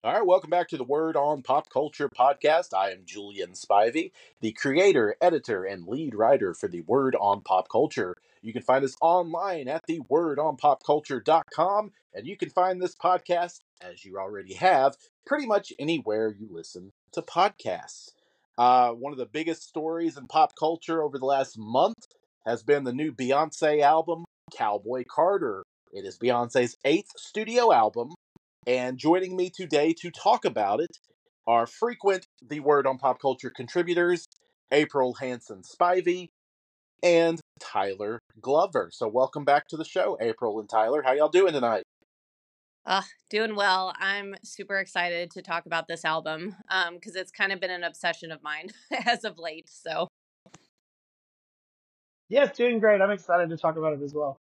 All right, welcome back to the Word on Pop Culture podcast. I am Julian Spivey, the creator, editor, and lead writer for the Word on Pop Culture. You can find us online at thewordonpopculture.com, and you can find this podcast, as you already have, pretty much anywhere you listen to podcasts. One of the biggest stories in pop culture over the last month has been the new Beyonce album, Cowboy Carter. It is Beyonce's 8th studio album. And joining me today to talk about it are frequent The Word on Pop Culture contributors, April Hansen Spivey and Tyler Glover. So welcome back to the show, April and Tyler. How y'all doing tonight? Doing well. I'm super excited to talk about this album because it's kind of been an obsession of mine as of late. So, Yeah, it's doing great. I'm excited to talk about it as well.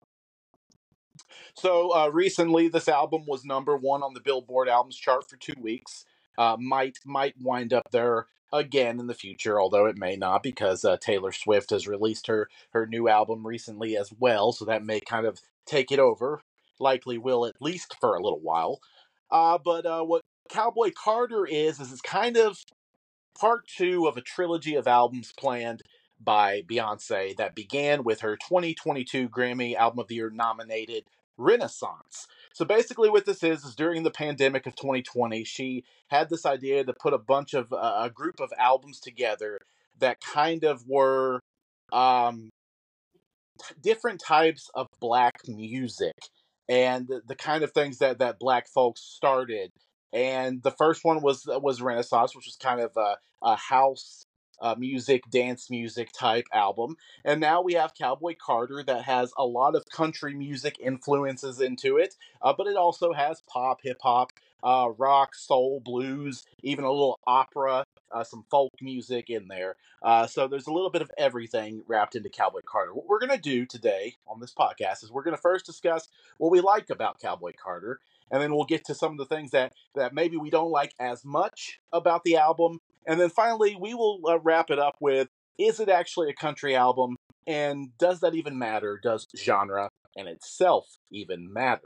So recently, this album was #1 on the Billboard Albums chart for 2 weeks. Might wind up there again in the future, although it may not, because Taylor Swift has released her new album recently as well, so that may kind of take it over. Likely will, at least for a little while. But what Cowboy Carter is it's kind of part 2 of a trilogy of albums planned by Beyonce that began with her 2022 Grammy Album of the Year nominated Renaissance. So basically, what this is during the pandemic of 2020, she had this idea to put a group of albums together that kind of were um, different types of black music and the kind of things that black folks started. And the first one was Renaissance, which was kind of a house music, dance music type album. And now we have Cowboy Carter that has a lot of country music influences into it, but it also has pop, hip hop, rock, soul, blues, even a little opera, some folk music in there. So there's a little bit of everything wrapped into Cowboy Carter. What we're going to do today on this podcast is we're going to first discuss what we like about Cowboy Carter, and then we'll get to some of the things that maybe we don't like as much about the album. And then finally, we will wrap it up with, is it actually a country album? And does that even matter? Does genre in itself even matter?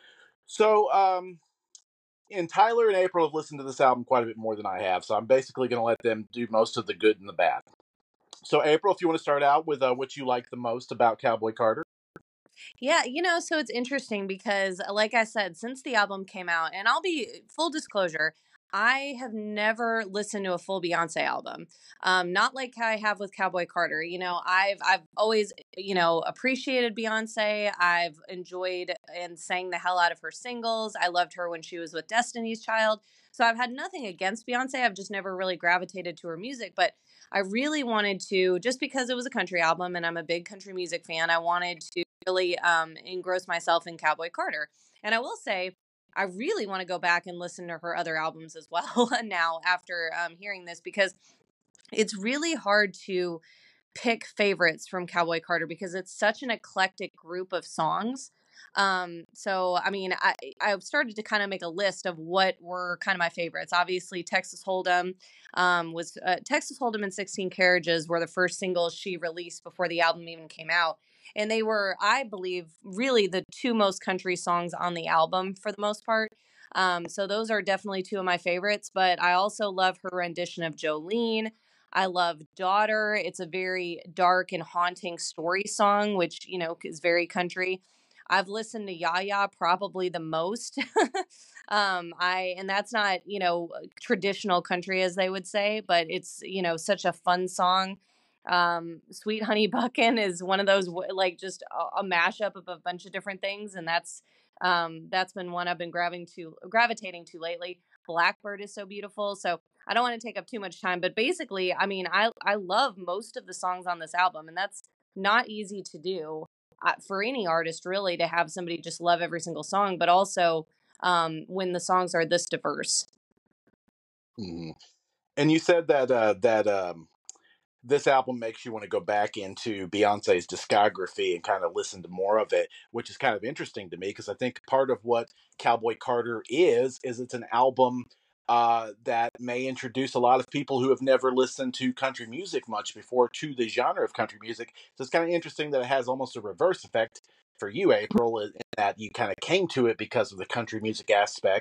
So, and Tyler and April have listened to this album quite a bit more than I have, so I'm basically going to let them do most of the good and the bad. So, April, if you want to start out with what you like the most about Cowboy Carter. yeah, so it's interesting because, like I said, since the album came out, and I'll be full disclosure, I have never listened to a full Beyonce album. Not like I have with Cowboy Carter. I've always, appreciated Beyonce. I've enjoyed and sang the hell out of her singles. I loved her when she was with Destiny's Child. So I've had nothing against Beyonce. I've just never really gravitated to her music. But I really wanted to, just because it was a country album and I'm a big country music fan, I wanted to really engross myself in Cowboy Carter. And I will say, I really want to go back and listen to her other albums as well now after hearing this, because it's really hard to pick favorites from Cowboy Carter because it's such an eclectic group of songs. So I mean, I've started to kind of make a list of what were kind of my favorites. Obviously, Texas Hold'em was Texas Hold'em and 16 Carriages were the first singles she released before the album even came out. And they were, I believe, really the two most country songs on the album for the most part. So those are definitely two of my favorites. But I also love her rendition of Jolene. I love Daughter. It's a very dark and haunting story song, which, is very country. I've listened to Yaya probably the most. And that's not, traditional country as they would say, but it's, such a fun song. Sweet Honey Buckin' is one of those like just a mashup of a bunch of different things, and that's been one I've been gravitating to lately. Blackbird is so beautiful. So I don't want to take up too much time, but basically, I mean, I love most of the songs on this album, and that's not easy to do for any artist, really, to have somebody just love every single song, but also when the songs are this diverse. Mm-hmm. And you said that this album makes you want to go back into Beyonce's discography and kind of listen to more of it, which is kind of interesting to me because I think part of what Cowboy Carter is it's an album that may introduce a lot of people who have never listened to country music much before to the genre of country music. So it's kind of interesting that it has almost a reverse effect for you, April, in that you kind of came to it because of the country music aspect.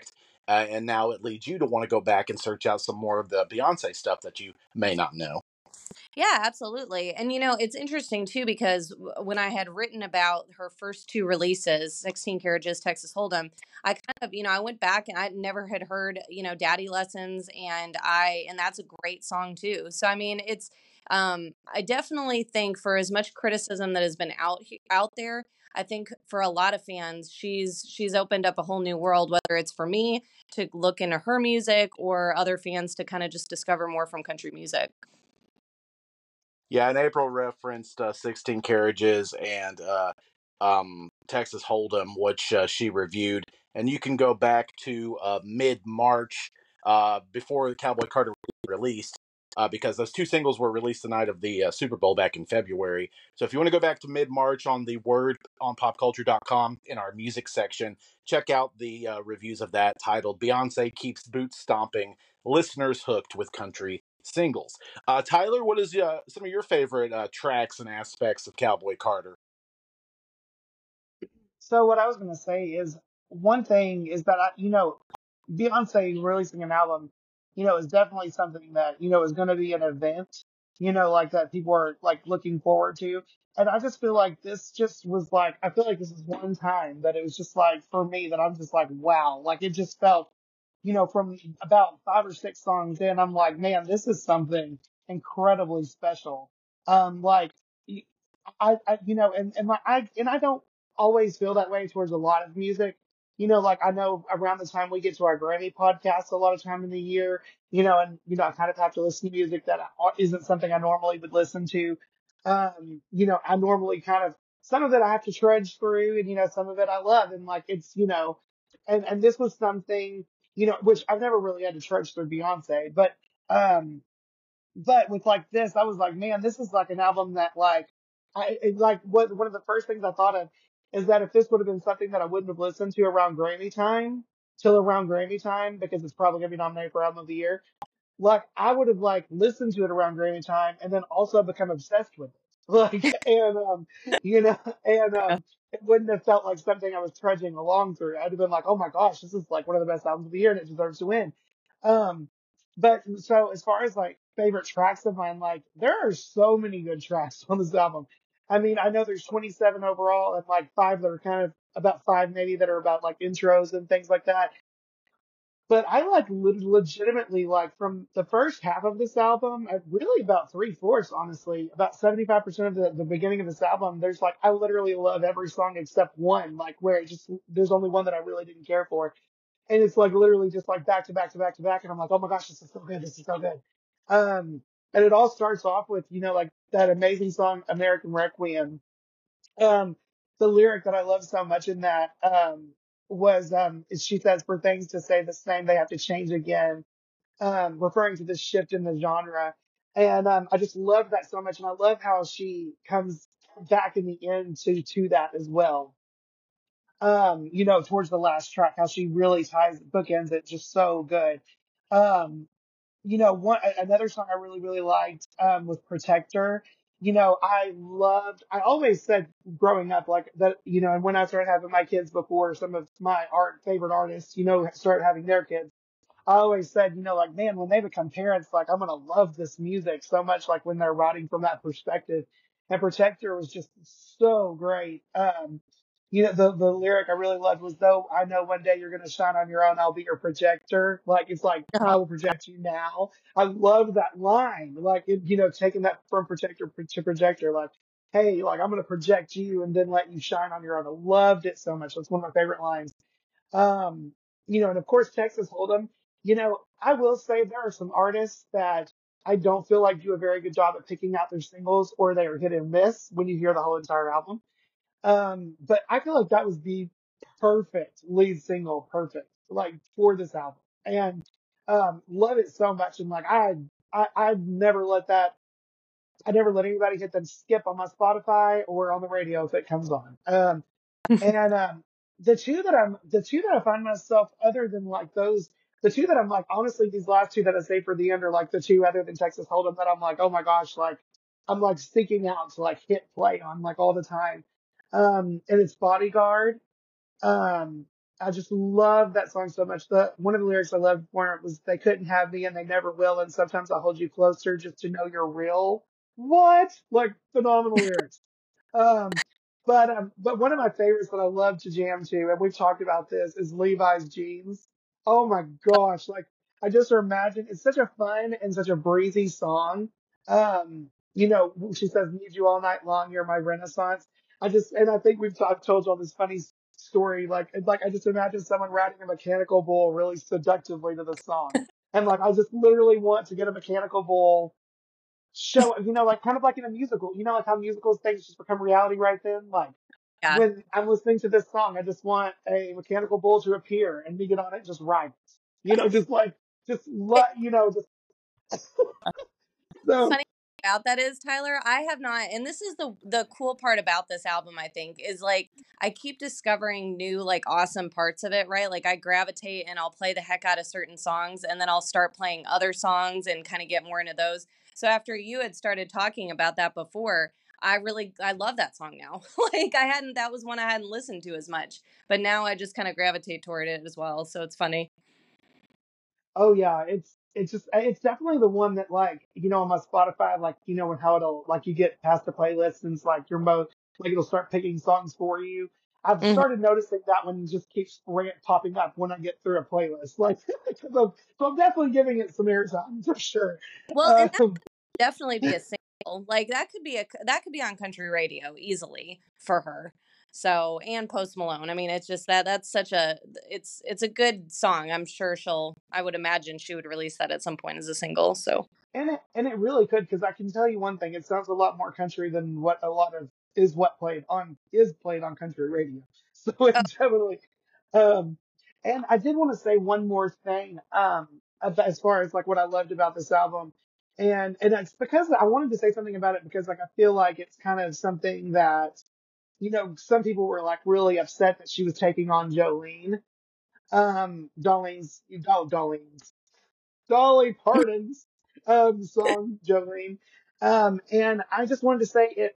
and now it leads you to want to go back and search out some more of the Beyonce stuff that you may not know. Yeah, absolutely. And it's interesting too because when I had written about her first two releases, 16 Carriages, Texas Hold'em, I kind of, I went back and I never had heard, Daddy Lessons, and that's a great song too. So I mean, it's I definitely think for as much criticism that has been out there, I think for a lot of fans, she's opened up a whole new world, whether it's for me to look into her music or other fans to kind of just discover more from country music. Yeah, and April referenced 16 Carriages and Texas Hold'em, which she reviewed. And you can go back to mid March before the Cowboy Carter released, because those two singles were released the night of the Super Bowl back in February. So if you want to go back to mid March on the Word on popculture.com in our music section, check out the reviews of that titled Beyonce Keeps Boots Stomping, Listeners Hooked with Country Singles. Tyler, what is some of your favorite tracks and aspects of Cowboy Carter? So what I was going to say is one thing is that Beyonce releasing an album, is definitely something that, is going to be an event, like that people are like looking forward to. And I just feel like this just was like, I feel like this is one time that it was just like for me that I'm just like, wow, like it just felt, from about 5 or 6 songs in, I'm like, man, this is something incredibly special. Like and I don't always feel that way towards a lot of music. Like I know around the time we get to our Grammy podcast a lot of time in the year, I kind of have to listen to music that isn't something I normally would listen to. I normally kind of, some of it I have to trudge through and, some of it I love. And like, it's, and this was something, which I've never really had to trudge through Beyonce, um, but with like this, I was like, man, this is like an album that like, one of the first things I thought of is that if this would have been something that I wouldn't have listened to around Grammy time, till around Grammy time, because it's probably gonna be nominated for album of the year, like I would have like listened to it around Grammy time and then also become obsessed with it. Like, you know, and, it wouldn't have felt like something I was trudging along through. I'd have been like, oh my gosh, this is like one of the best albums of the year and it deserves to win. Um, but so as far as like favorite tracks of mine, like there are so many good tracks on this album. I mean, I know there's 27 overall and like 5 that are kind of about 5 maybe that are about like intros and things like that. But I like legitimately like from the first half of this album, really about 3/4, honestly, about 75% of the beginning of this album. There's like, I literally love every song except one, like where it just, there's only one that I really didn't care for. And it's like literally just like back to back to back to back. And I'm like, oh my gosh, this is so good. This is so good. And it all starts off with, like that amazing song, American Requiem. Um, the lyric that I love so much in that, was, she says, for things to say the same, they have to change again, referring to this shift in the genre. And, I just love that so much. And I love how she comes back in the end to that as well. Towards the last track, how she really bookends it just so good. Um, another song I really, really liked, was Protector. I always said growing up, like that, and when I started having my kids before some of my favorite artists, started having their kids, I always said, like, man, when they become parents, like, I'm going to love this music so much, like when they're writing from that perspective. And Protector was just so great. The lyric I really loved was, though I know one day you're going to shine on your own, I'll be your projector. Like, it's like, I will project you now. I love that line. Like, taking that from Protector to Projector, like, hey, like, I'm going to project you and then let you shine on your own. I loved it so much. That's one of my favorite lines. Um, and of course, Texas Hold'em. I will say there are some artists that I don't feel like do a very good job at picking out their singles, or they are hit and miss when you hear the whole entire album. But I feel like that was the perfect lead single, perfect, like for this album. And, love it so much. And like, I'd never I never let anybody hit them skip on my Spotify or on the radio if it comes on. And the two that I find myself, other than like those, the two that I'm like, honestly, these last two that I say for the end are like the two other than Texas Hold'em that I'm like, oh my gosh, like I'm like seeking out to like hit play on like all the time. And it's Bodyguard. Um, I just love that song so much. The one of the lyrics I loved for it was "They couldn't have me and they never will, and sometimes I'll hold you closer just to know you're real." What? Like phenomenal lyrics. Um, but one of my favorites that I love to jam to, and we've talked about this, is Levi's Jeans. Oh my gosh. Like I just imagine it's such a fun and such a breezy song. She says, "Need you all night long. You're my renaissance." And I think I've told you all this funny story. Like I just imagine someone riding a mechanical bull really seductively to the song. And like, I just literally want to get a mechanical bull show, like kind of like in a musical, like how musicals things just become reality right then. Like Yeah. when I'm listening to this song, I just want a mechanical bull to appear and me get on it, and just ride it. Just like, just let, just so. Funny about that is, Tyler, I have not, and this is the cool part about this album, I think, is like I keep discovering new like awesome parts of it, right? Like I gravitate and I'll play the heck out of certain songs, and then I'll start playing other songs and kind of get more into those. So after you had started talking about that before, I love that song now. Like that was one I hadn't listened to as much, but now I just kind of gravitate toward it as well. So it's funny. Oh yeah, it's definitely the one that, like, on my Spotify, like, and how it'll, like, you get past the playlist and it's like your most, like, it'll start picking songs for you. I've Mhm. started noticing that one just keeps popping up when I get through a playlist. Like, 'cause so I'm definitely giving it some airtime for sure. Well, and Um, definitely be a single. Like that could be on country radio easily for her. So, and Post Malone. I mean, it's just that's such a it's a good song. I'm sure I would imagine she would release that at some point as a single. So, and it really could, because I can tell you one thing, it sounds a lot more country than what a lot of is played on country radio. So it oh, definitely. Um, and I did want to say one more thing, as far as like what I loved about this album, and it's because I wanted to say something about it, because like I feel like it's kind of something that, some people were like really upset that she was taking on Jolene, Darlene's Dolly Parton's song Jolene. And I just wanted to say it.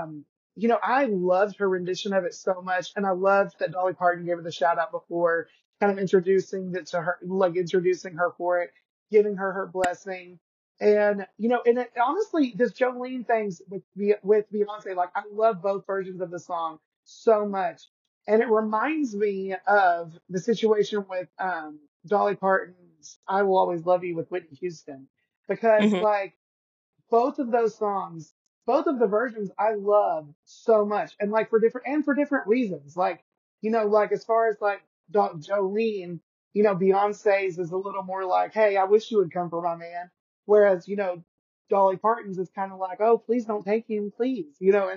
I loved her rendition of it so much, and I loved that Dolly Parton gave her the shout out before, kind of introducing it to her, like introducing her for it, giving her blessing. And and it, honestly, this Jolene things with Beyonce, like I love both versions of the song so much. And it reminds me of the situation with Dolly Parton's "I Will Always Love You" with Whitney Houston, because mhm, like both of those songs, both of the versions I love so much, and like for different reasons. Like, like as far as like Jolene, Beyonce's is a little more like, "Hey, I wish you would come for my man," whereas Dolly Parton's is kind of like, "Oh, please don't take him, please,"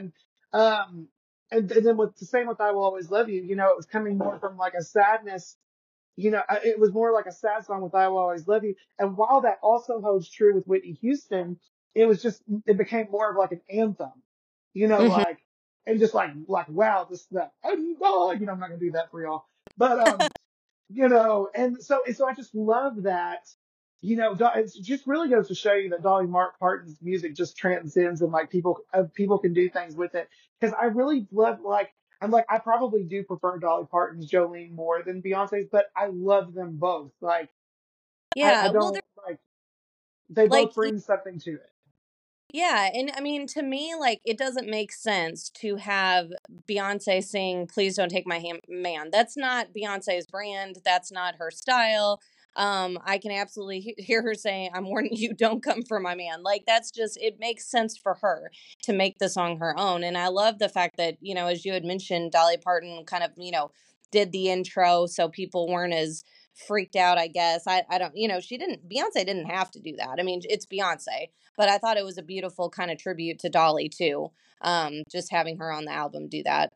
um. And then with the same with "I Will Always Love You," it was coming more from like a sadness. It was more like a sad song with "I Will Always Love You." And while that also holds true with Whitney Houston, it became more of like an anthem, mhm. like, and just like, wow, that, I'm not going to do that for y'all. But, and so I just love that, it just really goes to show you that Dolly Mark Parton's music just transcends, and like people can do things with it. Cause I really love, like, I probably do prefer Dolly Parton's Jolene more than Beyonce's, but I love them both. Like, I Yeah. Well, don't like, they like both bring something to it. yeah, and I mean, to me, like, it doesn't make sense to have Beyonce sing "Please Don't Take My Man." That's not Beyonce's brand. That's not her style. I can absolutely hear her saying, "I'm warning you, don't come for my man." Like, that's just it makes sense for her to make the song her own. And I love the fact that as you had mentioned, Dolly Parton kind of did the intro, so people weren't as freaked out. I guess I don't she didn't Beyonce didn't have to do that. I mean, it's Beyonce, but I thought it was a beautiful kind of tribute to Dolly too. Just having her on the album do that.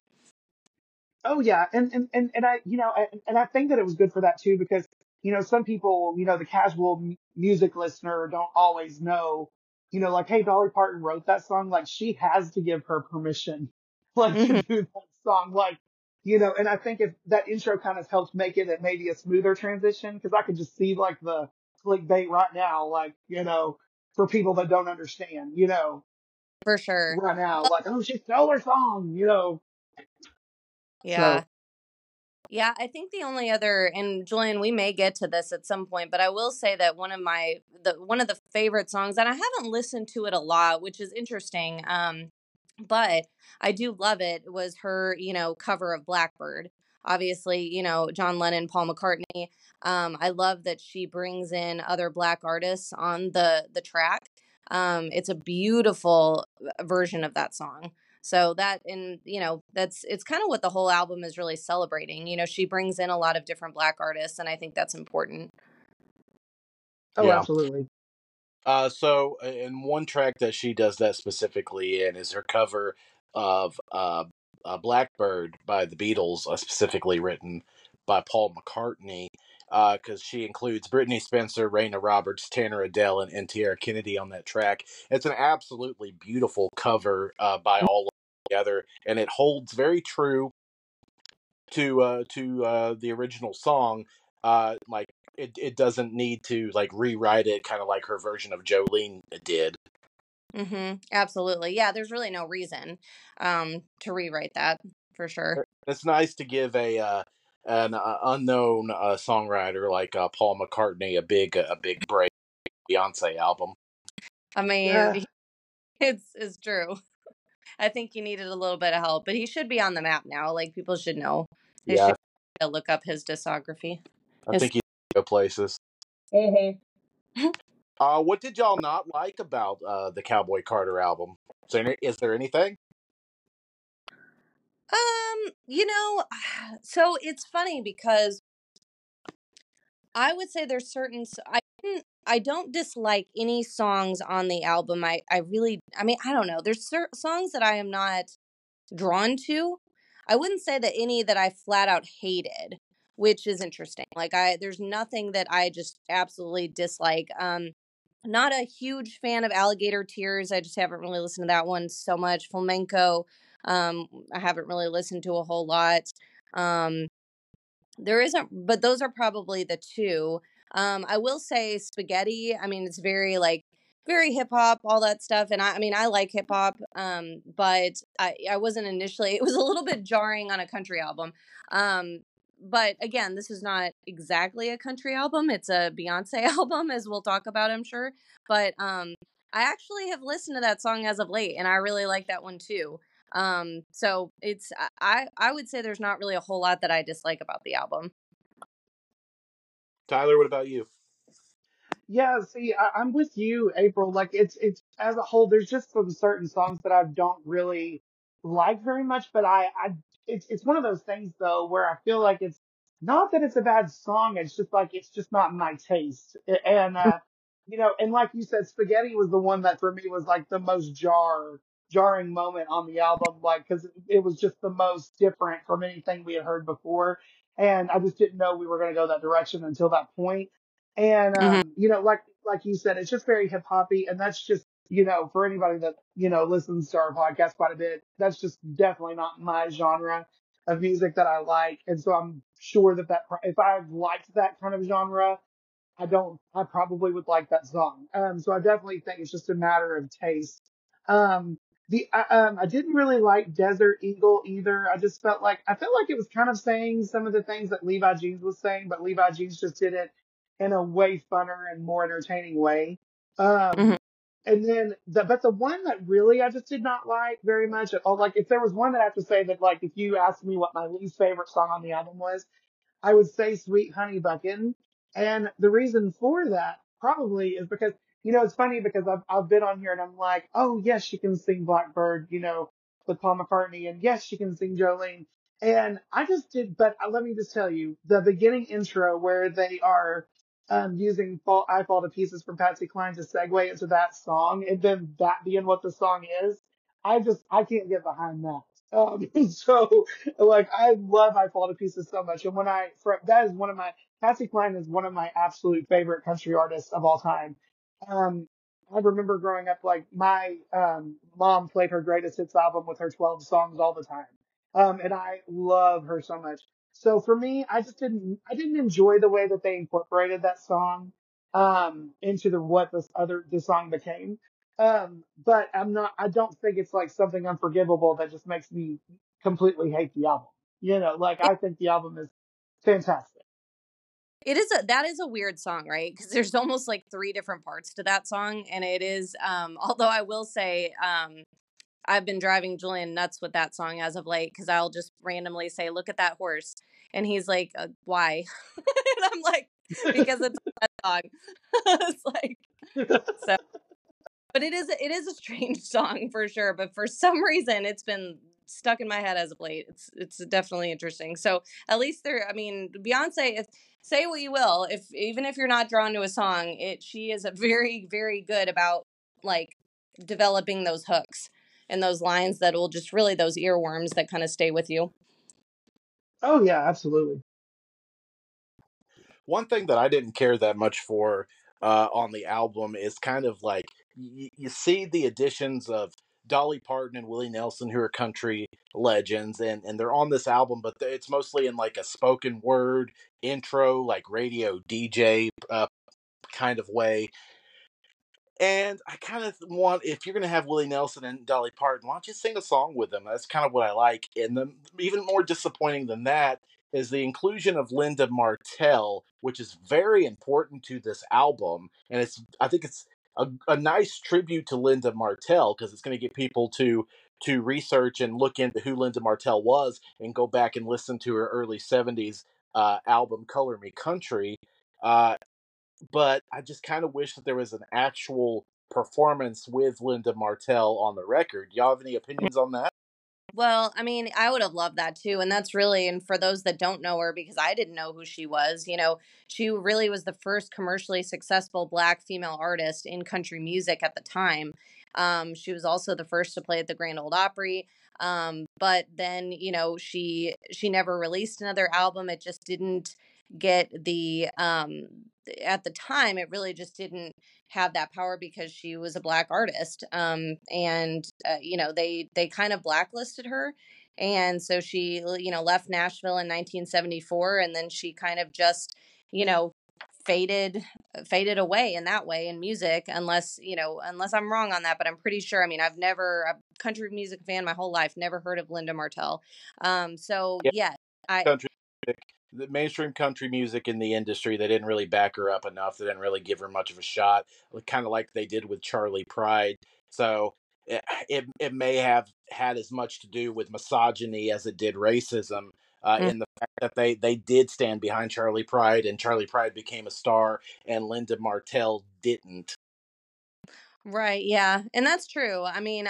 Oh yeah, and I think that it was good for that too, because some people, the casual music listener don't always know, like, hey, Dolly Parton wrote that song, like she has to give her permission, like, to Hmm. do that song, like, and I think if that intro kind of helped make it maybe a smoother transition, because I could just see like the clickbait right now, like, for people that don't understand, For sure. right now, like, oh, she stole her song, Yeah. so. Yeah, I think the only other, and Julian, we may get to this at some point, but I will say that one of the favorite songs, and I haven't listened to it a lot, which is interesting. But I do love it, was her, cover of Blackbird. Obviously, John Lennon, Paul McCartney. I love that she brings in other Black artists on the track. It's a beautiful version of that song. So that, and it's kind of what the whole album is really celebrating. She brings in a lot of different Black artists, and I think that's important. Oh, Yeah. absolutely. So, in one track that she does that specifically in is her cover of Blackbird by the Beatles, specifically written by Paul McCartney, because she includes Brittany Spencer, Raina Roberts, Tanner Adele, and Tierra Kennedy on that track. It's an absolutely beautiful cover by all of them together, and it holds very true to the original song. Like it doesn't need to like rewrite it, kind of like her version of Jolene did. Absolutely. Yeah, there's really no reason to rewrite that, for sure. It's nice to give an unknown songwriter like Paul McCartney a big break. Beyonce album. I Yeah. mean, it's true. I think he needed a little bit of help, but he should be on the map now. Like, people should know. They Yeah, should look up his discography. I think he go places. Mhm. What did y'all not like about the Cowboy Carter album? Is there anything? You know, so it's funny because I would say there's I don't dislike any songs on the album. I really, I mean, I don't know. There's certain songs that I am not drawn to. I wouldn't say that any that I flat out hated, which is interesting. Like, there's nothing that I just absolutely dislike. Not a huge fan of Alligator Tears. I just haven't really listened to that one so much. Flamenco, I haven't really listened to a whole lot. Um, there isn't, but those are probably the two. I will say Spaghetti. I mean, it's very like very hip hop, all that stuff, and I mean, I like hip hop. But I wasn't initially. It was a little bit jarring on a country album. But again, this is not exactly a country album. It's a Beyonce album, as we'll talk about, I'm sure. But I actually have listened to that song as of late, and I really like that one too. So it's I would say there's not really a whole lot that I dislike about the album. Tyler, what about you? Yeah, see, I'm with you, April. Like it's as a whole, there's just some certain songs that I don't really like very much, but it's one of those things though where I feel like it's not that it's a bad song, it's just like it's just not my taste. And and like you said, Spaghetti was the one that for me was like the most jarring moment on the album, like because it was just the most different from anything we had heard before, and I just didn't know we were going to go that direction until that point. And Hmm. like you said, it's just very hip hoppy, and that's just for anybody that listens to our podcast quite a bit, that's just definitely not my genre of music that I like. And so I'm sure that if I liked that kind of genre, I probably would like that song. So I definitely think it's just a matter of taste. Um, I didn't really like Desert Eagle either. I felt like it was kind of saying some of the things that Levi Jeans was saying, but Levi Jeans just did it in a way funner and more entertaining way. Hmm. And then but the one that really I just did not like very much at all, like if there was one that I have to say that like if you asked me what my least favorite song on the album was, I would say Sweet Honey Buckin'. And the reason for that probably is because, it's funny because I've been on here and I'm like, oh yes, she can sing Blackbird, with Paul McCartney, and yes, she can sing Jolene. And I just did, but let me just tell you, the beginning intro where they are using I Fall to Pieces from Patsy Cline to segue into that song, and then that being what the song is, I can't get behind that. So like I love I Fall to Pieces so much, and that is one of my Patsy Cline is one of my absolute favorite country artists of all time. Um, I remember growing up, like my mom played her greatest hits album with her 12 songs all the time, and I love her so much. So for me, I didn't enjoy the way that they incorporated that song into the song became. But I don't think it's like something unforgivable that just makes me completely hate the album. Like I think the album is fantastic. That is a weird song, right? Because there's almost like three different parts to that song, and it is. Although I will say, I've been driving Julian nuts with that song as of late because I'll just randomly say, "Look at that horse," and he's like, "Why?" And I'm like, "Because it's a song." It's like so. But it is a strange song for sure. But for some reason, it's been stuck in my head as of late. It's definitely interesting. So at least there, I mean, Beyonce. If say what you will, if even if you're not drawn to a song, she is a very very good about like developing those hooks and those lines that will just really those earworms that kind of stay with you. Oh yeah, absolutely. One thing that I didn't care that much for on the album is kind of like you see the additions of Dolly Parton and Willie Nelson, who are country legends, and they're on this album, but it's mostly in like a spoken word intro, like radio DJ kind of way. And I kind of want, if you're going to have Willie Nelson and Dolly Parton, why don't you sing a song with them? That's kind of what I like. And the even more disappointing than that is the inclusion of Linda Martell, which is very important to this album. And I think it's a nice tribute to Linda Martell because it's going to get people to research and look into who Linda Martell was and go back and listen to her early '70s album "Color Me Country." Uh, but I just kind of wish that there was an actual performance with Linda Martell on the record. Y'all have any opinions on that? Well, I mean, I would have loved that too. And that's really, and for those that don't know her, because I didn't know who she was, she really was the first commercially successful Black female artist in country music at the time. She was also the first to play at the Grand Ole Opry. But then, she never released another album. It just didn't get at the time, it really just didn't have that power because she was a Black artist. And they kind of blacklisted her, and so she left Nashville in 1974, and then she kind of just you know faded faded away in that way in music, unless I'm wrong on that, but I'm pretty sure. I mean, I'm a country music fan my whole life, never heard of Linda Martell. So Yeah, yeah, I country music, the mainstream country music in the industry, they didn't really back her up enough. They didn't really give her much of a shot, kind of like they did with Charlie Pride. So it may have had as much to do with misogyny as it did racism. In the fact that they did stand behind Charlie Pride, and Charlie Pride became a star, and Linda Martell didn't. Right, yeah. And that's true. I mean,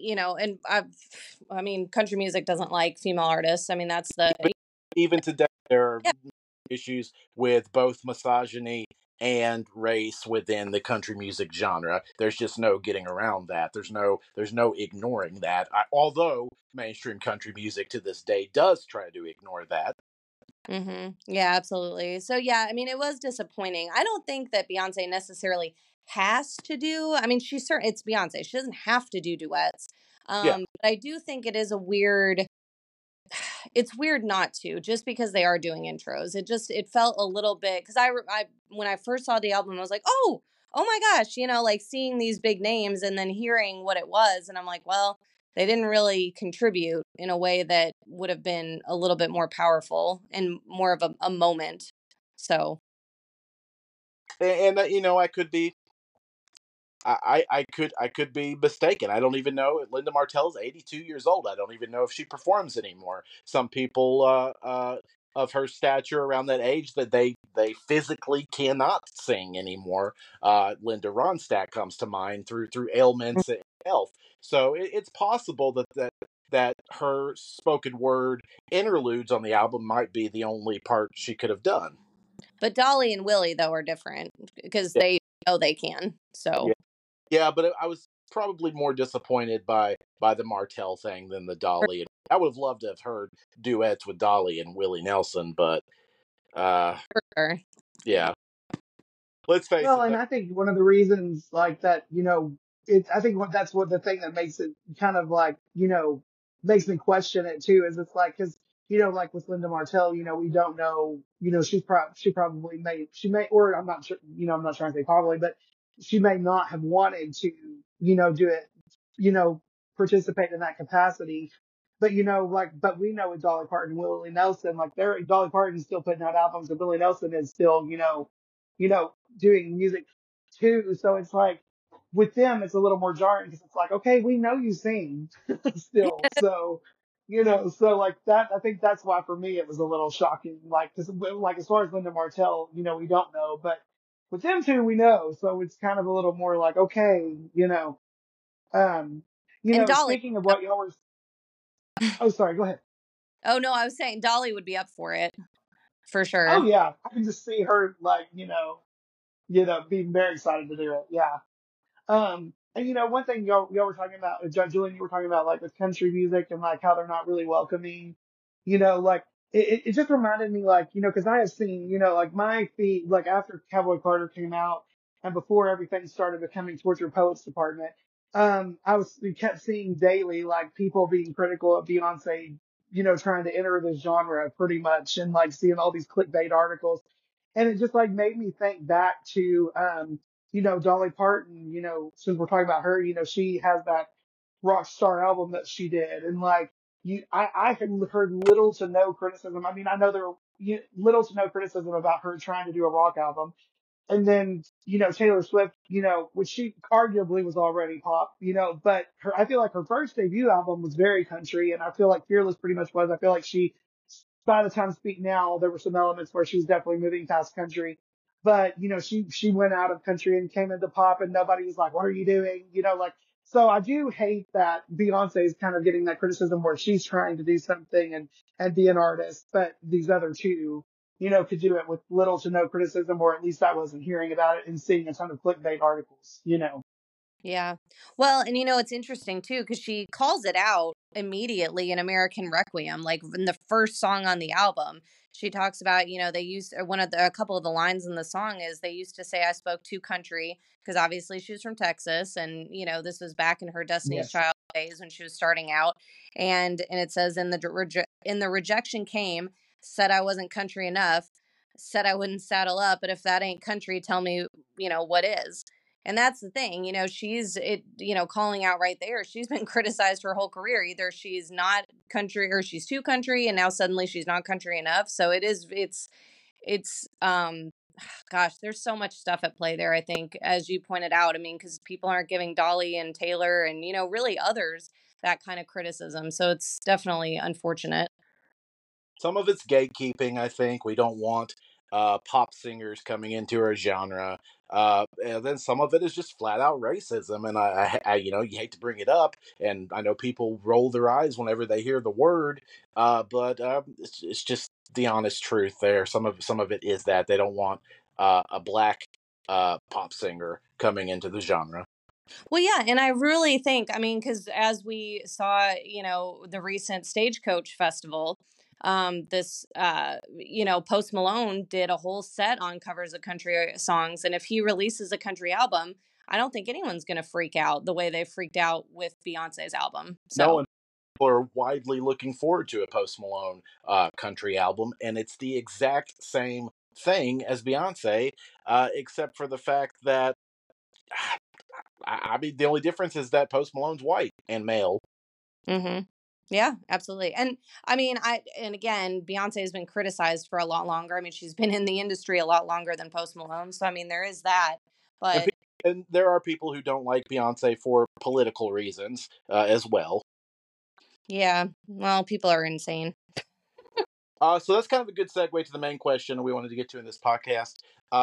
I mean, country music doesn't like female artists. I mean, that's the Even today, there are yeah. issues with both misogyny and race within the country music genre. There's just no getting around that. There's no ignoring that. Although mainstream country music to this day does try to ignore that. Yeah, absolutely. So yeah, I mean, it was disappointing. I don't think that Beyonce necessarily has to do. I mean, it's Beyonce. She doesn't have to do duets. Yeah. But I do think it is a weird it's weird not to, just because they are doing intros. It felt a little bit because I when I first saw the album, I was like, oh my gosh, like seeing these big names and then hearing what it was, and I'm like, well, they didn't really contribute in a way that would have been a little bit more powerful and more of a moment. So And I could be I could be mistaken. I don't even know. Linda Martell's 82 years old. I don't even know if she performs anymore. Some people of her stature around that age that they physically cannot sing anymore. Linda Ronstadt comes to mind through ailments and health. So it's possible that her spoken word interludes on the album might be the only part she could have done. but Dolly and Willie though are different because Yeah. they know they can. So Yeah, but I was probably more disappointed by the Martell thing than the Dolly. And I would have loved to have heard duets with Dolly and Willie Nelson, but for sure. Yeah. yeah. Let's face Well, it. and I think one of the reasons like that, I think that's what the thing that makes it kind of like, makes me question it too, is it's like, cause, like with Linda Martell, we don't know, she probably or I'm not sure, I'm not trying to say probably, but she may not have wanted to, do it, you know, participate in that capacity. But but we know with Dolly Parton and Willie Nelson, like Dolly Parton's still putting out albums, and Willie Nelson is still, doing music too. So it's like with them, it's a little more jarring because it's like, okay, we know you sing still, so so like that. I think that's why for me it was a little shocking, like because like as far as Linda Martell, we don't know, but with them two, we know, so it's kind of a little more like, okay, um, And Dolly. speaking of what y'all were, oh, sorry, go ahead. Oh no, I was saying Dolly would be up for it for Oh sure. yeah, I can just see her like, being very excited to do it. Yeah. And one thing y'all were talking about, Julian, you were talking about like with country music and like how they're not really welcoming, like it just reminded me like, cause I have seen, like my feed, like after Cowboy Carter came out and before everything started becoming Tortured Poets Department, we kept seeing daily like people being critical of Beyonce, trying to enter the genre pretty much and like seeing all these clickbait articles. And it just like made me think back to, Dolly Parton, since we're talking about her, she has that rock star album that she did. And like, I had heard little to no criticism. I mean, I know there were little to no criticism about her trying to do a rock album. And then, Taylor Swift, which she arguably was already pop, but I feel like her first debut album was very country. And I feel like Fearless pretty much was. I feel like by the time Speak Now, there were some elements where she was definitely moving past country. But, she went out of country and came into pop and nobody was like, what are you doing? So I do hate that Beyonce is kind of getting that criticism where she's trying to do something and be an artist, but these other two, could do it with little to no criticism, or at least I wasn't hearing about it and seeing a ton of clickbait articles. Yeah. Well, and it's interesting too, because she calls it out immediately in American Requiem, like in the first song on the album. She talks about, they used a couple of the lines in the song is they used to say I spoke too country because obviously she was from Texas and, this was back in her Destiny's Yes. Child days when she was starting out. And it says in the rejection came, said I wasn't country enough, said I wouldn't saddle up, but if that ain't country, tell me, what is. And that's the thing, calling out right there. She's been criticized her whole career. Either she's not country or she's too country, and now suddenly she's not country enough. So it's gosh, there's so much stuff at play there, I think, as you pointed out. I mean, because people aren't giving Dolly and Taylor and, really others that kind of criticism. So it's definitely unfortunate. Some of it's gatekeeping, I think. We don't want pop singers coming into our genre. And then some of it is just flat out racism. And you hate to bring it up. And I know people roll their eyes whenever they hear the word. But it's just the honest truth there. Some of it is that they don't want a black pop singer coming into the genre. Well, yeah, and I really think, I mean, because as we saw, the recent Stagecoach Festival, Post Malone did a whole set on covers of country songs, and if he releases a country album, I don't think anyone's going to freak out the way they freaked out with Beyonce's album. So. No, and people are widely looking forward to a Post Malone country album, and it's the exact same thing as Beyonce, except for the fact that I mean, the only difference is that Post Malone's white and male. Mm-hmm. Yeah, absolutely. And I mean, again, Beyonce has been criticized for a lot longer. I mean, she's been in the industry a lot longer than Post Malone. So, I mean, there is that. But And there are people who don't like Beyonce for political reasons as well. Yeah, well, people are insane. So that's kind of a good segue to the main question we wanted to get to in this podcast.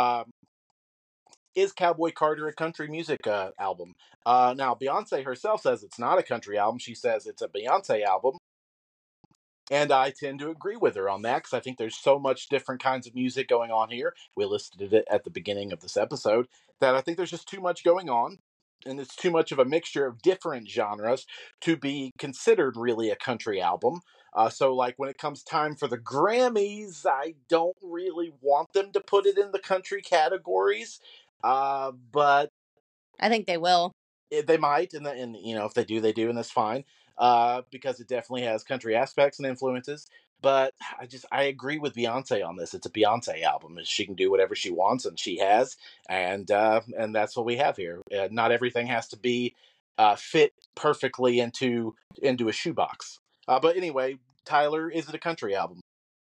Is Cowboy Carter a country music album? Now, Beyonce herself says it's not a country album. She says it's a Beyonce album. And I tend to agree with her on that because I think there's so much different kinds of music going on here. We listed it at the beginning of this episode that I think there's just too much going on. And it's too much of a mixture of different genres to be considered really a country album. So, like, when it comes time for the Grammys, I don't really want them to put it in the country categories. But I think they will. they might, and if they do, they do, and that's fine. Because it definitely has country aspects and influences. But I agree with Beyonce on this. It's a Beyonce album. She can do whatever she wants, and she has, and that's what we have here. Not everything has to be fit perfectly into a shoebox. But anyway, Tyler, is it a country album?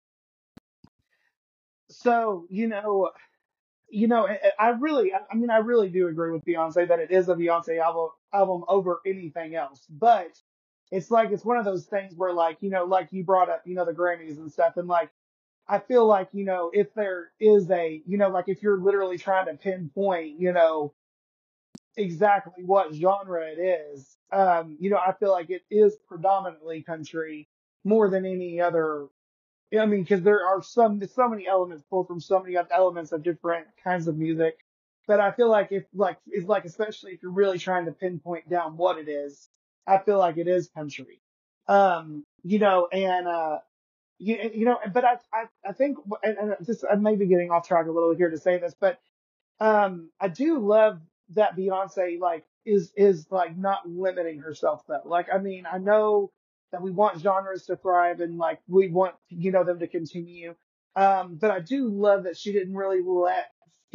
So, I mean, I really do agree with Beyonce that it is a Beyonce album over anything else. But it's like, it's one of those things where like, like you brought up, the Grammys and stuff. And like, I feel like, if there is like if you're literally trying to pinpoint, exactly what genre it is, I feel like it is predominantly country more than any other. I mean, because there are so many elements pulled from so many elements of different kinds of music. But I feel like it's like, especially if you're really trying to pinpoint down what it is, I feel like it is country. And, but I think, and just, I may be getting off track a little here to say this, but I do love that Beyonce like is like not limiting herself though. Like, I mean, I know that we want genres to thrive and like we want, them to continue. But I do love that she didn't really let,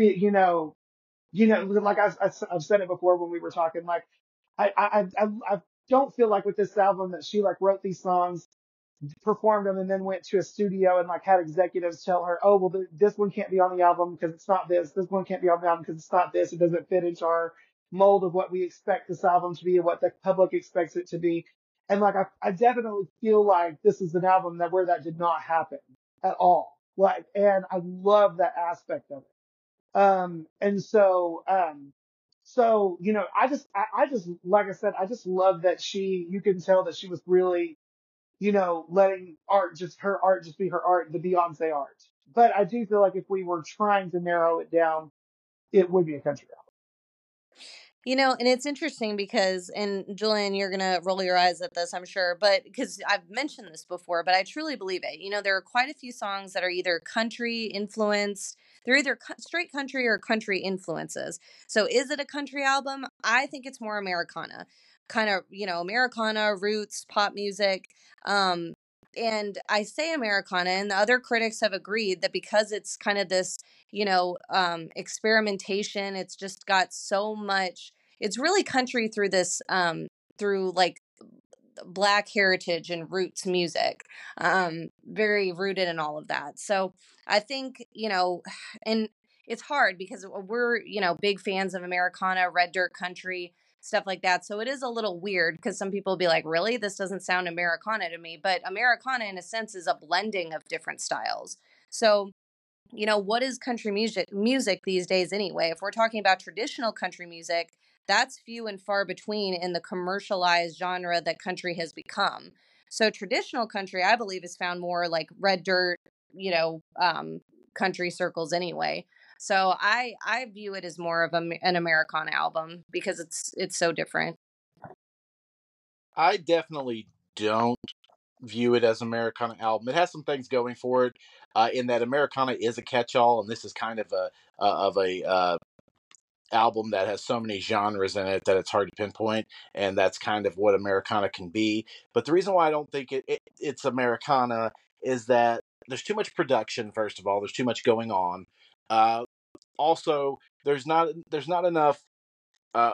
like I've said it before when we were talking, like I don't feel like with this album that she like wrote these songs, performed them, and then went to a studio and like had executives tell her, oh, well, this one can't be on the album because it's not this. This one can't be on the album because it's not this. It doesn't fit into our mold of what we expect this album to be and what the public expects it to be. And like, I definitely feel like this is an album that where that did not happen at all. Like, and I love that aspect of it. So, I just, like I said, I just love that you can tell that she was really, letting her art just be her art, the Beyonce art. But I do feel like if we were trying to narrow it down, it would be a country album. And it's interesting because, and Julian, you're going to roll your eyes at this, I'm sure, but because I've mentioned this before, but I truly believe it. There are quite a few songs that are either country influenced, they're either straight country or country influences. So is it a country album? I think it's more Americana, kind of, Americana, roots, pop music. And I say Americana, and the other critics have agreed that because it's kind of this, experimentation, it's just got so much, it's really country through this through like Black heritage and roots music, very rooted in all of that. So I think, and it's hard because we're, big fans of Americana, red dirt country, stuff like that. So it is a little weird because some people will be like, really, this doesn't sound Americana to me. But Americana in a sense is a blending of different styles. So what is country music these days anyway? If we're talking about traditional country music, that's few and far between in the commercialized genre that country has become. So traditional country, I believe, is found more like red dirt, country circles anyway. So I view it as more of an Americana album because it's so different. I definitely don't view it as Americana album. It has some things going for it, in that Americana is a catch-all, and this is kind of a album that has so many genres in it that it's hard to pinpoint, and that's kind of what Americana can be. But the reason why I don't think it's Americana is that there's too much production. First of all, there's too much going on. Also, there's not enough uh,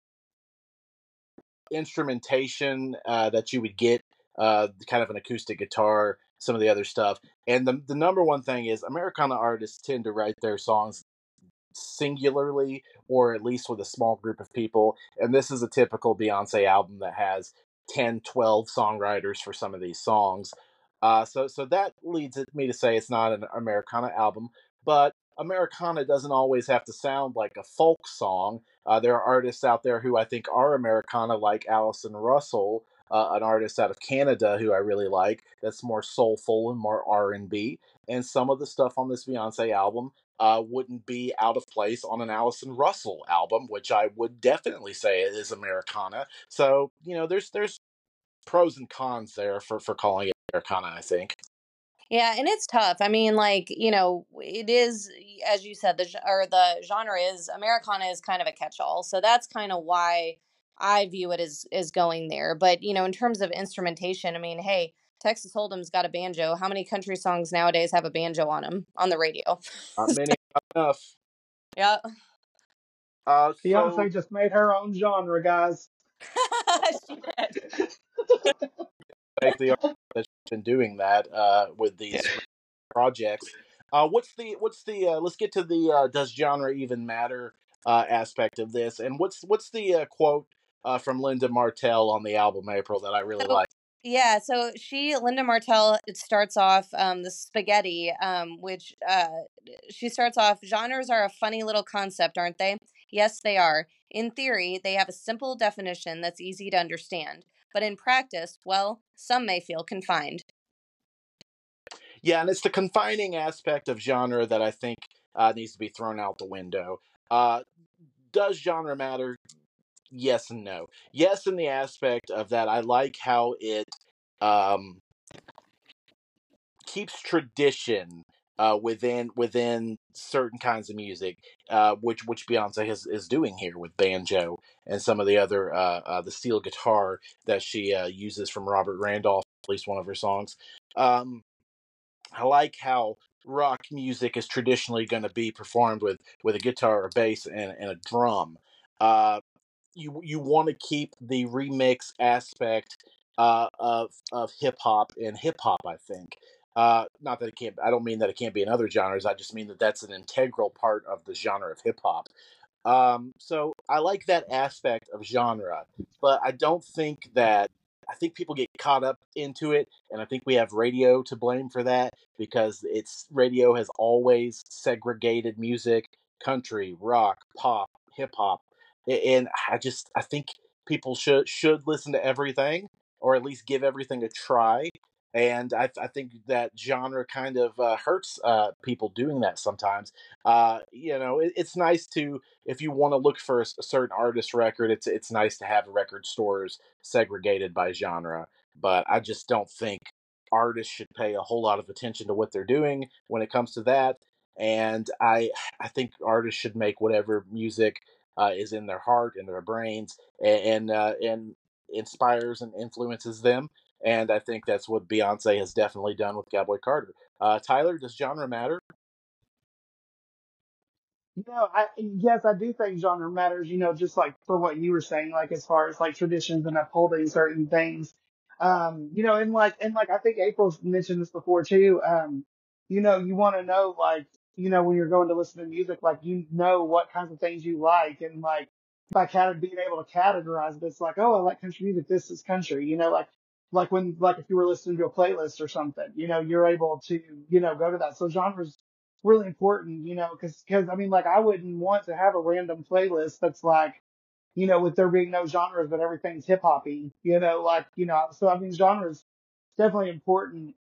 instrumentation that you would get, kind of an acoustic guitar, some of the other stuff. And the number one thing is Americana artists tend to write their songs singularly, or at least with a small group of people. And this is a typical Beyonce album that has 10, 12 songwriters for some of these songs. So that leads me to say it's not an Americana album, but Americana doesn't always have to sound like a folk song. There are artists out there who I think are Americana, like Alison Russell, an artist out of Canada who I really like. That's more soulful and more R&B. And some of the stuff on this Beyonce album wouldn't be out of place on an Alison Russell album, which I would definitely say is Americana. So there's pros and cons there for calling it Americana, I think. Yeah, and it's tough. I mean, like, it is, as you said, the genre is Americana is kind of a catch-all. So that's kind of why I view it as going there. But, in terms of instrumentation, I mean, hey, Texas Hold'em's got a banjo. How many country songs nowadays have a banjo on them on the radio? Not many, not enough. Yeah. So Beyonce just made her own genre, guys. She did. thank the artist that's been doing that with these projects. What's the let's get to the does genre even matter aspect of this, and what's the quote from Linda Martell on the album April that I really So like. yeah, so Linda Martell, it starts off the spaghetti, which she starts off, genres are a funny little concept, aren't they? Yes, they are. In theory, they have a simple definition that's easy to understand. But in practice, well, some may feel confined. Yeah, and it's the confining aspect of genre that I think needs to be thrown out the window. Uh, does genre matter? Yes and no. Yes, in the aspect of that, I like how it um, keeps tradition within certain kinds of music, which Beyonce is doing here with banjo and some of the other the steel guitar that she uses from Robert Randolph, at least one of her songs. Um, I like how rock music is traditionally going to be performed with a guitar, a bass, and a drum. Uh, you want to keep the remix aspect of hip hop and hip hop. I think. Not that it can't. I don't mean that it can't be in other genres. I just mean that that's an integral part of the genre of hip hop. So I like that aspect of genre, but I don't think that. I think people get caught up into it, and I think we have radio to blame for that because it's radio has always segregated music, country, rock, pop, hip hop, and I think people should listen to everything or at least give everything a try. And I think that genre kind of hurts people doing that sometimes. It's nice to if you want to look for a certain artist record, it's nice to have record stores segregated by genre. But I just don't think artists should pay a whole lot of attention to what they're doing when it comes to that. And I think artists should make whatever music is in their heart and their brains and inspires and influences them. And I think that's what Beyonce has definitely done with Cowboy Carter. Tyler, does genre matter? Yes, I do think genre matters, just like for what you were saying, like as far as like traditions and upholding certain things. And like I think April's mentioned this before too. You want to know like, when you're going to listen to music, like what kinds of things you like and like by being able to categorize it, it's like, oh, I like country music, this is country, like if you were listening to a playlist or something, you're able to, go to that. So genres really important, because I mean, like, I wouldn't want to have a random playlist that's like, with there being no genres, but everything's hip hoppy, so I mean, genres definitely important.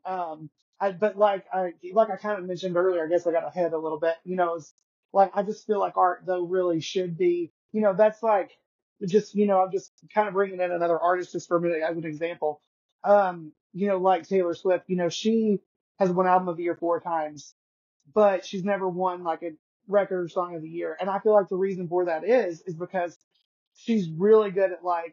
But like I kind of mentioned earlier, I guess I got ahead a little bit, it's like, I just feel like art though really should be, that's like, just, I'm just kind of bringing in another artist just for a minute as an example. Like Taylor Swift, she has won album of the year 4 times, but she's never won like a record song of the year. And I feel like the reason for that is because she's really good at like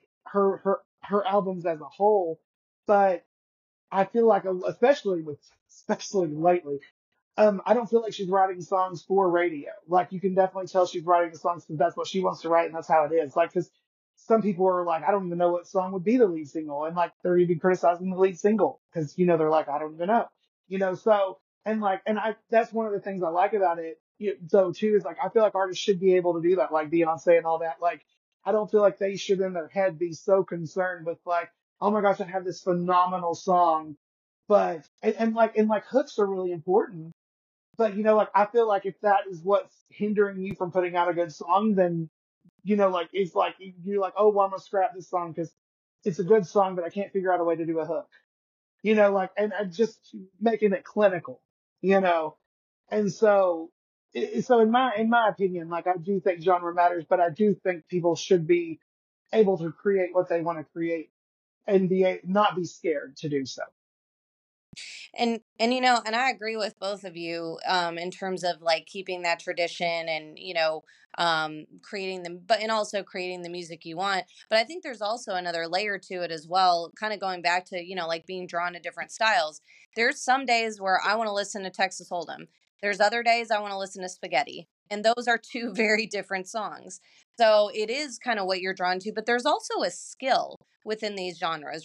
her albums as a whole. But I feel like, especially lately, I don't feel like she's writing songs for radio. Like you can definitely tell she's writing the songs because that's what she wants to write and that's how it is. Like, cause some people are like, I don't even know what song would be the lead single. And like, they're even criticizing the lead single because, they're like, I don't even know, so, that's one of the things I like about it. So too, is like, I feel like artists should be able to do that, like Beyonce and all that. Like, I don't feel like they should in their head be so concerned with like, oh my gosh, I have this phenomenal song. But, and hooks are really important, but like I feel like if that is what's hindering you from putting out a good song, then like it's like you're like, oh, well, I'm gonna scrap this song because it's a good song, but I can't figure out a way to do a hook. And just making it clinical, you know. And so in my opinion, like I do think genre matters, but I do think people should be able to create what they want to create and not be scared to do so. And I agree with both of you in terms of like keeping that tradition and creating them, but and also creating the music you want. But I think there's also another layer to it as well, kind of going back to like being drawn to different styles. There's some days where I want to listen to Texas Hold'em. There's other days I want to listen to Spaghetti, and those are two very different songs. So it is kind of what you're drawn to, but there's also a skill within these genres, right?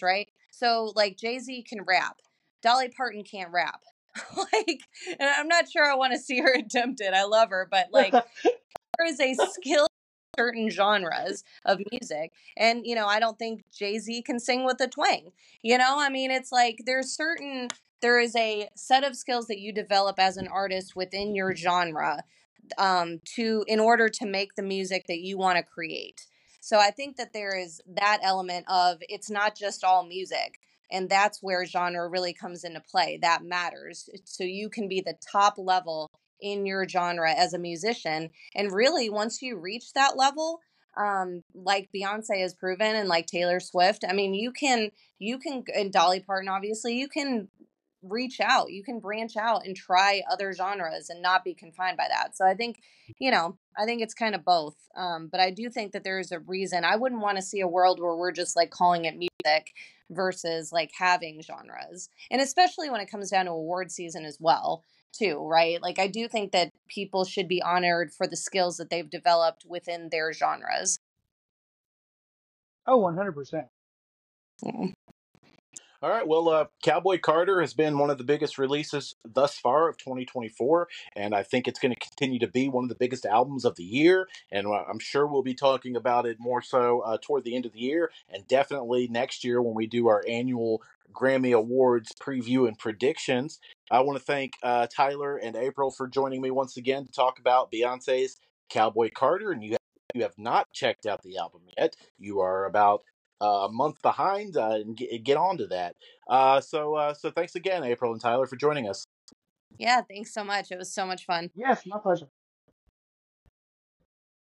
So like Jay-Z can rap. Dolly Parton can't rap. Like, and I'm not sure I want to see her attempt it. I love her, but like there is a skill in certain genres of music. And, you know, I don't think Jay-Z can sing with a twang. You know, I mean, it's like there is a set of skills that you develop as an artist within your genre to in order to make the music that you want to create. So I think that there is that element of it's not just all music. And that's where genre really comes into play. That matters. So you can be the top level in your genre as a musician. And really, once you reach that level, like Beyonce has proven and like Taylor Swift, I mean, you can, and Dolly Parton, obviously, you can reach out, you can branch out and try other genres and not be confined by that. So I think, I think it's kind of both. But I do think that there's a reason. I wouldn't want to see a world where we're just like calling it music versus like having genres. And especially when it comes down to award season as well, too, right? Like I do think that people should be honored for the skills that they've developed within their genres. Oh, 100%. Mm. All right. Well, Cowboy Carter has been one of the biggest releases thus far of 2024, and I think it's going to continue to be one of the biggest albums of the year. And I'm sure we'll be talking about it more so toward the end of the year, and definitely next year when we do our annual Grammy Awards preview and predictions. I want to thank Tyler and April for joining me once again to talk about Beyonce's Cowboy Carter. And you have not checked out the album yet. You are about a month behind, and get on to that. So thanks again, April and Tyler, for joining us. Yeah, thanks so much. It was so much fun. Yes, my pleasure.